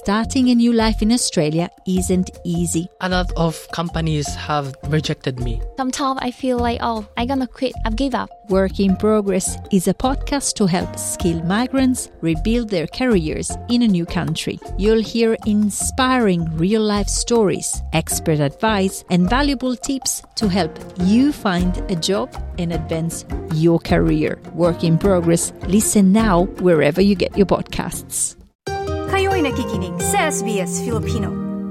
starting a new life in Australia isn't easy. A lot of companies have rejected me. Sometimes I feel like, I'm gonna quit, I've give up. Work in Progress is a podcast to help skilled migrants rebuild their careers in a new country. You'll hear inspiring real-life stories, expert advice, and valuable tips to help you find a job and advance your career. Work in Progress. Listen now wherever you get your podcasts. Kayo'y nakikinig sa SBS Filipino.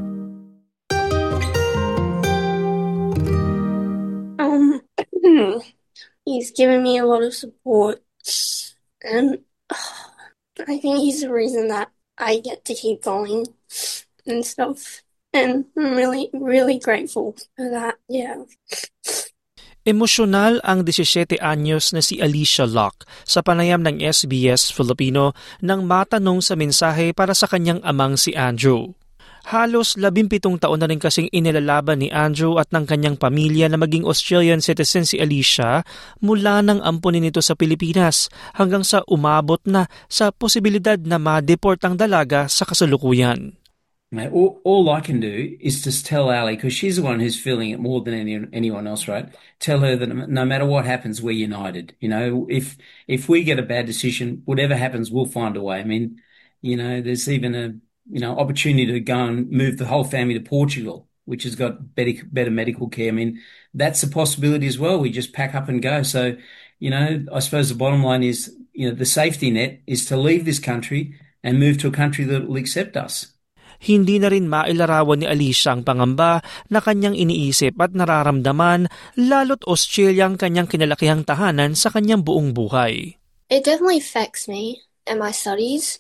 He's given me a lot of support, and I think he's the reason that I get to keep going and stuff. And I'm really, really grateful for that. Yeah. Emosyonal ang 17 anyos na si Alicia Locke sa panayam ng SBS Filipino nang matanong sa mensahe para sa kanyang amang si Andrew. Halos 17 taon na rin kasing inilalaban ni Andrew at ng kanyang pamilya na maging Australian citizen si Alicia mula nang ampunin nito sa Pilipinas hanggang sa umabot na sa posibilidad na ma-deport ang dalaga sa kasalukuyan. Mate, all I can do is just tell Ali, because she's the one who's feeling it more than anyone else, right? Tell her that no matter what happens, we're united. You know, if we get a bad decision, whatever happens, we'll find a way. I mean, you know, there's even a opportunity to go and move the whole family to Portugal, which has got better medical care. I mean, that's a possibility as well. We just pack up and go. So, you know, I suppose the bottom line is, you know, the safety net is to leave this country and move to a country that will accept us. Hindi na rin mailarawan ni Alicia ang pangamba na kanyang iniisip at nararamdaman, lalo't Australia ang kanyang kinalakihang tahanan sa kanyang buong buhay. It definitely affects me and my studies.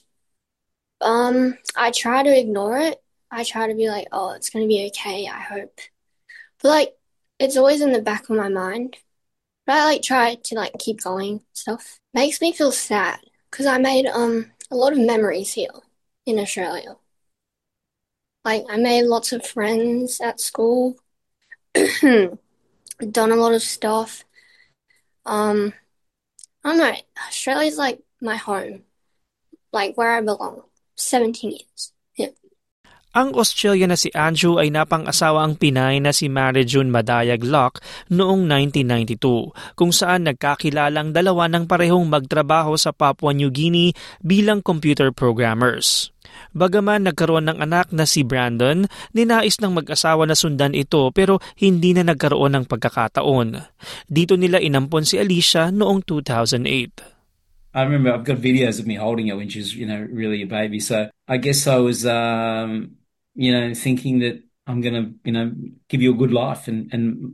I try to ignore it. I try to be like, it's going to be okay, I hope. But, it's always in the back of my mind. But I, try to, keep going stuff. Makes me feel sad because I made, a lot of memories here in Australia. I made lots of friends at school, done a lot of stuff. I don't know, Australia's my home, where I belong. 17 years. Yeah. Ang Australian na si Andrew ay napang-asawa ang Pinay na si Mary June Madayag Locke noong 1992, kung saan nagkakilalang dalawa ng parehong magtrabaho sa Papua New Guinea bilang computer programmers. Bagaman nagkaroon ng anak na si Brandon, ninais ng mag-asawa na sundan ito pero hindi na nagkaroon ng pagkakataon. Dito nila inampon si Alicia noong 2008. I remember I've got videos of me holding her when she was, really a baby. So I guess I was, thinking that I'm going to, give you a good life and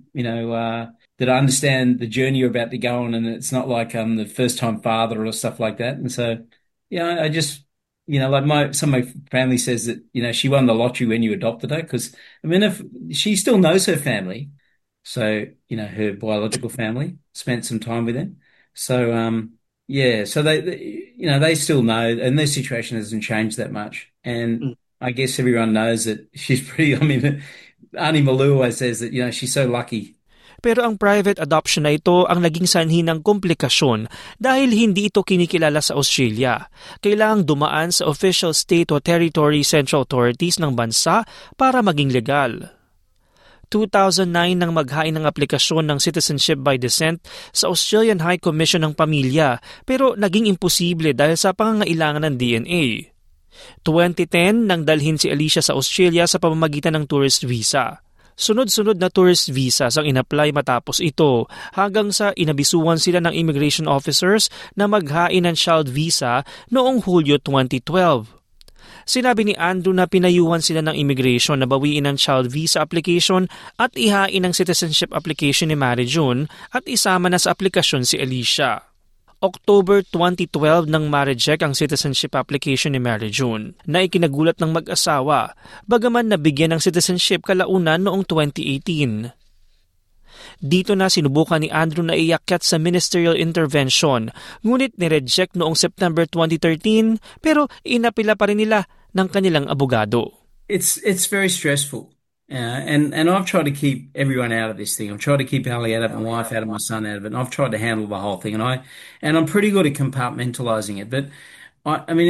that I understand the journey you're about to go on and it's not like I'm the first time father or stuff like that. And so, I just, some of my family says that, she won the lottery when you adopted her because, if she still knows her family. So, her biological family, spent some time with them. So, so they still know, and their situation hasn't changed that much. And I guess everyone knows that she's pretty. Auntie Malou always says that she's so lucky. Pero ang private adoption na ito ang naging sanhi ng komplikasyon dahil hindi ito kinikilala sa Australia. Kailangang dumaan sa official state o territory central authorities ng bansa para maging legal. 2009 nang maghain ng aplikasyon ng Citizenship by Descent sa Australian High Commission ng Pamilya pero naging imposible dahil sa pangangailangan ng DNA. 2010 nang dalhin si Alicia sa Australia sa pamamagitan ng tourist visa. Sunod-sunod na tourist visas ang inapply matapos ito hanggang sa inabisuan sila ng immigration officers na maghain ng child visa noong Hulyo 2012. Sinabi ni Andrew na pinayuhan sila ng immigration na bawiin ang child visa application at ihain ang citizenship application ni Mary June at isama na sa aplikasyon si Alicia. October 2012 nang ma-reject ang citizenship application ni Mary June na ikinagulat ng mag-asawa bagaman nabigyan ng citizenship kalaunan noong 2018. Dito na sinubukan ni Andrew na iakyat sa ministerial intervention ngunit nireject noong September 2013 pero inapila pa rin nila ng kanilang abogado. It's very stressful. And I've tried to keep everyone out of this thing. I've tried to keep Ali out of it, my wife out of my son out of it, and I've tried to handle the whole thing. And I'm pretty good at compartmentalizing it. But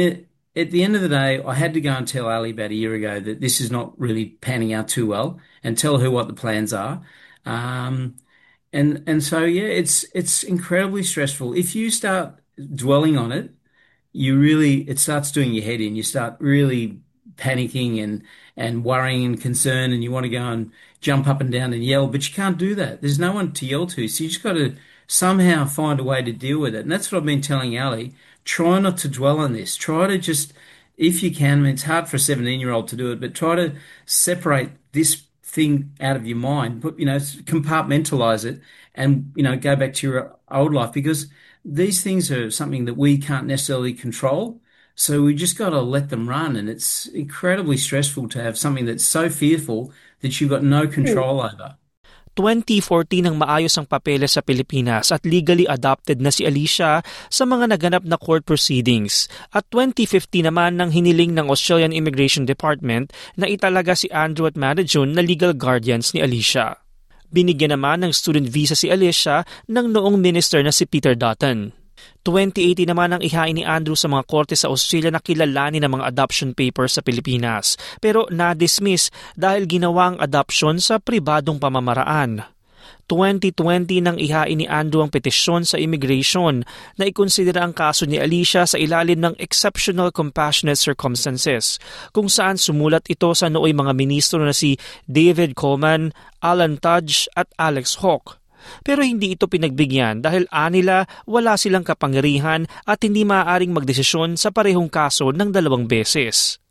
at the end of the day, I had to go and tell Ali about a year ago that this is not really panning out too well, and tell her what the plans are. Um, and so yeah, it's incredibly stressful. If you start dwelling on it, it starts doing your head in. You start really panicking and worrying and concern, and you want to go and jump up and down and yell, but you can't do that. There's no one to yell to, so you just got to somehow find a way to deal with it. And that's what I've been telling Ali. Try not to dwell on this. Try to just, if you can, I mean, it's hard for a 17-year-old to do it, but try to separate this thing out of your mind, compartmentalize it, and go back to your old life, because these things are something that we can't necessarily control. So we just got to let them run. And it's incredibly stressful to have something that's so fearful that you've got no control over. 2014 nang maayos ang papeles sa Pilipinas at legally adopted na si Alicia sa mga naganap na court proceedings. At 2015 naman nang hiniling ng Australian Immigration Department na italaga si Andrew at Mary June na legal guardians ni Alicia. Binigyan naman ng student visa si Alicia ng noong minister na si Peter Dutton. 2018 naman ang ihain ni Andrew sa mga korte sa Australia na kilalanin ng mga adoption papers sa Pilipinas, pero na-dismiss dahil ginawa ang adoption sa pribadong pamamaraan. 2020 nang ihain ni Andrew ang petisyon sa immigration na ikonsidera ang kaso ni Alicia sa ilalim ng Exceptional Compassionate Circumstances, kung saan sumulat ito sa nooy mga ministro na si David Coleman, Alan Tudge at Alex Hawke. Pero hindi ito pinagbigyan dahil anila wala silang kapangyarihan at hindi maaaring magdesisyon sa parehong kaso ng 2 beses.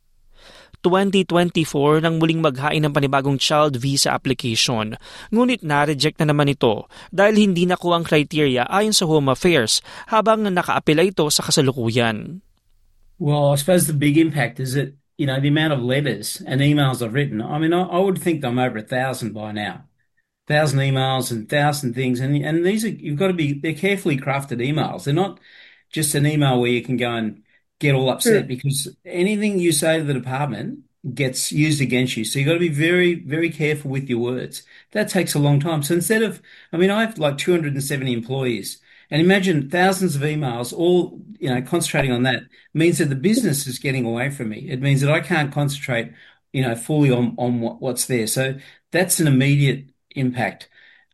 2024 nang muling maghain ng panibagong child visa application, ngunit na-reject na naman ito dahil hindi nakuha ang criteria ayon sa Home Affairs habang nakaapela ito sa kasalukuyan. Well, I suppose the big impact is that, the amount of letters and emails I've written. I mean, I would think I'm over 1,000 by now. 1,000 emails and 1,000 things, and these are, they're carefully crafted emails. They're not just an email where you can go and get all upset because anything you say to the department gets used against you. So you've got to be very, very careful with your words. That takes a long time. So I have like 270 employees, and imagine thousands of emails, all concentrating on that means that the business is getting away from me. It means that I can't concentrate, fully on what's there. So that's an immediate impact.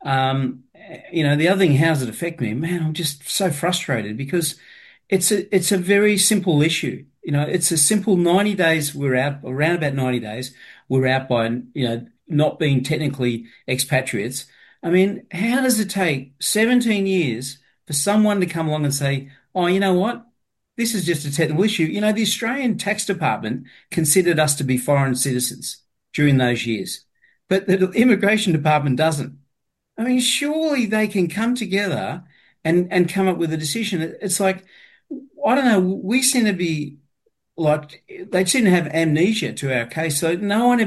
The other thing, how does it affect me? Man, I'm just so frustrated because it's a very simple issue. It's a simple 90 days. We're out around about 90 days. We're out by, not being technically expatriates. I mean, how does it take 17 years for someone to come along and say, oh, you know what? This is just a technical issue. The Australian Tax Department considered us to be foreign citizens during those years. But the Immigration Department doesn't. I mean, surely they can come together and come up with a decision. It's like, I don't know, we seem to be like, they seem to have amnesia to our case. So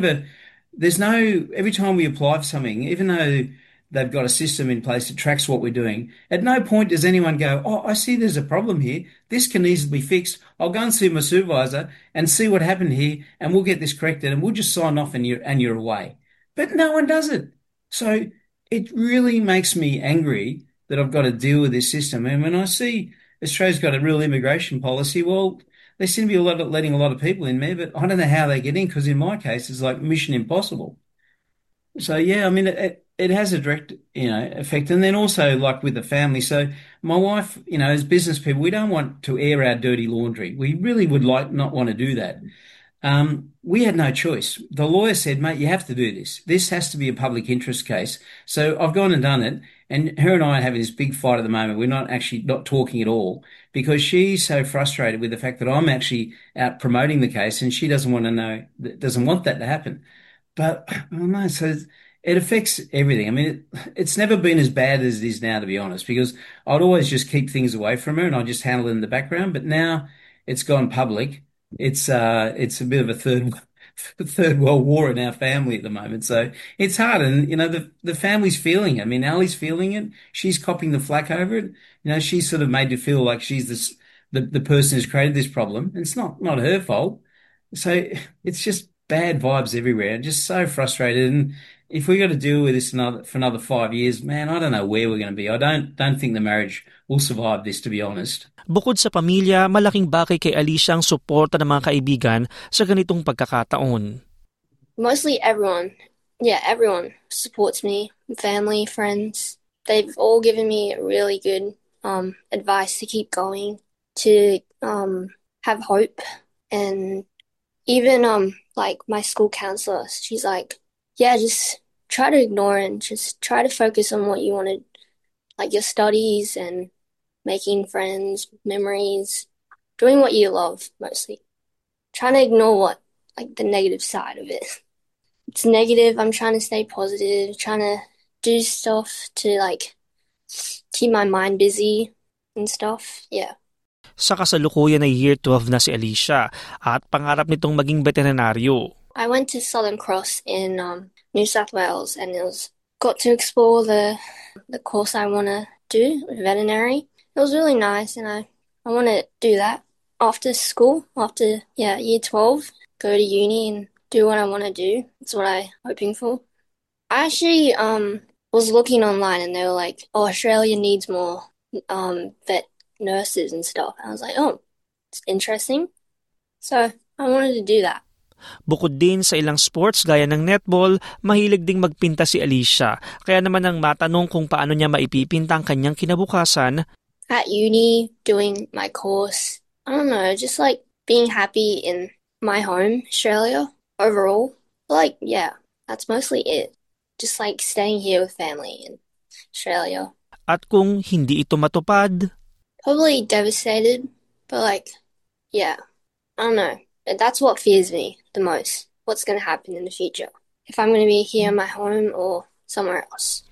every time we apply for something, even though they've got a system in place that tracks what we're doing, at no point does anyone go, oh, I see there's a problem here. This can easily be fixed. I'll go and see my supervisor and see what happened here, and we'll get this corrected, and we'll just sign off and you're away. But no one does it. So it really makes me angry that I've got to deal with this system. And when I see Australia's got a real immigration policy, well, they seem to be letting a lot of people in there, but I don't know how they get in, because in my case, it's like mission impossible. So, yeah, I mean, it has a direct, effect. And then also, like with the family. So my wife, as business people, we don't want to air our dirty laundry. We really would not want to do that. We had no choice. The lawyer said, mate, you have to do this. This has to be a public interest case. So I've gone and done it. And her and I are having this big fight at the moment. We're not talking at all, because she's so frustrated with the fact that I'm actually out promoting the case, and she doesn't want that to happen. But I don't know. So it affects everything. I mean, it's never been as bad as it is now, to be honest, because I'd always just keep things away from her and I'd just handle it in the background. But now it's gone public. It's a bit of a third world war in our family at the moment. So it's hard. And, the family's feeling it. I mean, Ali's feeling it. She's copping the flack over it. She's sort of made to feel like she's the person who's created this problem. And it's not her fault. So it's just bad vibes everywhere. I'm just so frustrated. And if we got to deal with this for another 5 years, man, I don't know where we're going to be. I don't think the marriage will survive this, to be honest. Bukod sa pamilya, malaking bagay kay Alicia ang suporta ng mga kaibigan sa ganitong pagkakataon. Mostly everyone. Yeah, everyone supports me. Family, friends. They've all given me really good advice to keep going, to have hope. And even like my school counselor, she's like, yeah, just try to ignore it and just try to focus on what you wanted, like your studies and making friends, memories, doing what you love mostly. Trying to ignore like the negative side of it. It's negative. I'm trying to stay positive, trying to do stuff to like keep my mind busy and stuff. Yeah. Sa kasalukuyan ay Year 12 na si Alicia at pangarap nitong maging veterinaryo. I went to Southern Cross in New South Wales and got to explore the course I want to do, veterinary. It was really nice and I want to do that after school, after Year 12, go to uni and do what I want to do. That's what I'm hoping for. I actually was looking online and they were like, oh, Australia needs more vet nurses and stuff. I was like, oh, it's interesting. So I wanted to do that. Bukod din sa ilang sports gaya ng netball, mahilig ding magpinta si Alicia. Kaya naman ang matanong kung paano niya maipipinta ang kanyang kinabukasan. At uni, doing my course, I don't know, just like being happy in my home, Australia, overall. Like, yeah, that's mostly it. Just like staying here with family in Australia. At kung hindi ito matupad, probably devastated, but like, yeah, I don't know. That's what fears me the most. What's going to happen in the future? If I'm going to be here in my home or somewhere else.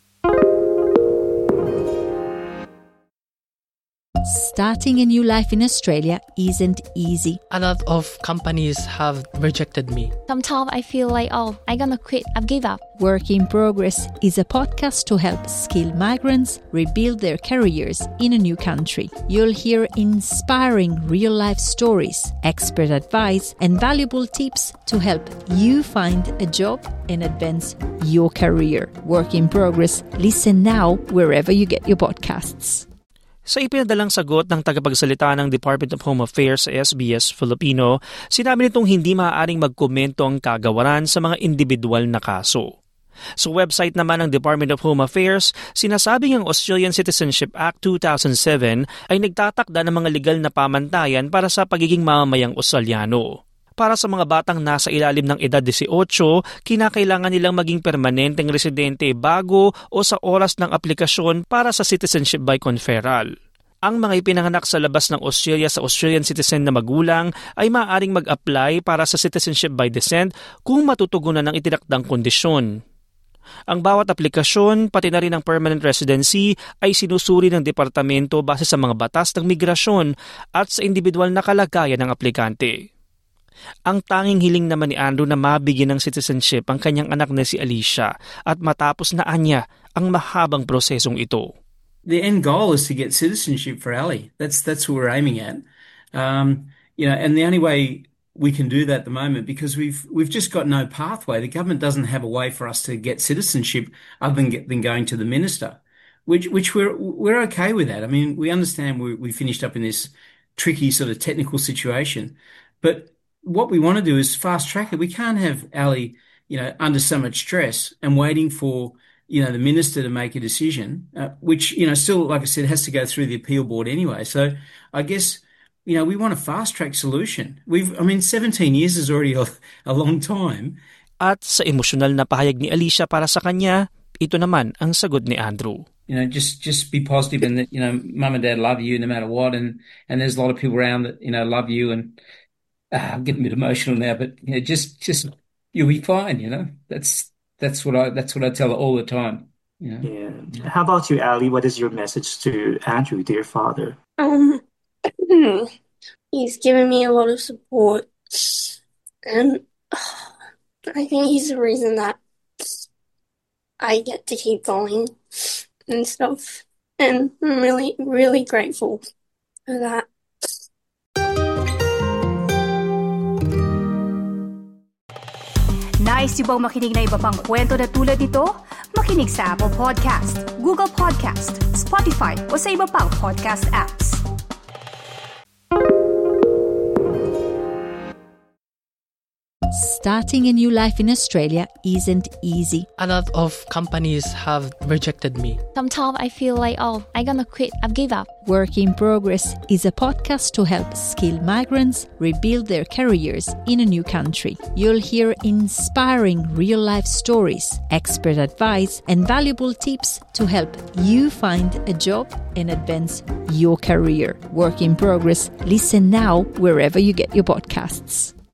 Starting a new life in Australia isn't easy. A lot of companies have rejected me. Sometimes I feel like, oh, I'm gonna quit. I've give up. Work in Progress is a podcast to help skilled migrants rebuild their careers in a new country. You'll hear inspiring real-life stories, expert advice, and valuable tips to help you find a job and advance your career. Work in Progress. Listen now wherever you get your podcasts. Sa ipinadalang sagot ng tagapagsalita ng Department of Home Affairs sa SBS Filipino, sinabi nitong hindi maaaring magkomento ang kagawaran sa mga individual na kaso. Sa website naman ng Department of Home Affairs, sinasabing ang Australian Citizenship Act 2007 ay nagtatakda ng mga legal na pamantayan para sa pagiging mamamayang Australiano. Para sa mga batang nasa ilalim ng edad 18, kinakailangan nilang maging permanenteng residente bago o sa oras ng aplikasyon para sa citizenship by conferral. Ang mga ipinanganak sa labas ng Australia sa Australian citizen na magulang ay maaaring mag-apply para sa citizenship by descent kung matutugunan ng itinakdang kondisyon. Ang bawat aplikasyon, pati na rin ang permanent residency, ay sinusuri ng departamento base sa mga batas ng migrasyon at sa individual na kalagayan ng aplikante. Ang tanging hiling naman ni Andrew na mabigyan ng citizenship ang kanyang anak na si Alicia at matapos na anya ang mahabang prosesong ito. The end goal is to get citizenship for Ali. That's what we're aiming at. And the only way we can do that at the moment, because we've just got no pathway. The government doesn't have a way for us to get citizenship other than going to the minister, which we're okay with that. I mean, we understand we finished up in this tricky sort of technical situation, but what we want to do is fast track it. We can't have Ali, under so much stress and waiting for, the minister to make a decision, which, still, like I said, has to go through the appeal board anyway. So I guess, we want a fast track solution. 17 years is already a long time. At sa emosyonal na pahayag ni Alicia para sa kanya, ito naman ang sagot ni Andrew. Just be positive and that, mum and dad love you no matter what. And there's a lot of people around that, love you and, I'm getting a bit emotional now, but just you'll be fine. That's what I tell her all the time. Yeah. How about you, Ali? What is your message to Andrew, to your father? He's given me a lot of support, and I think he's the reason that I get to keep going and stuff. And I'm really, really grateful for that. Nais niyo bang makinig na iba pang kwento na tulad ito? Makinig sa Apple Podcast, Google Podcast, Spotify o sa iba pang podcast apps. Starting a new life in Australia isn't easy. A lot of companies have rejected me. Sometimes I feel like, I'm gonna quit. I've give up. Work in Progress is a podcast to help skilled migrants rebuild their careers in a new country. You'll hear inspiring real-life stories, expert advice, and valuable tips to help you find a job and advance your career. Work in Progress. Listen now wherever you get your podcasts.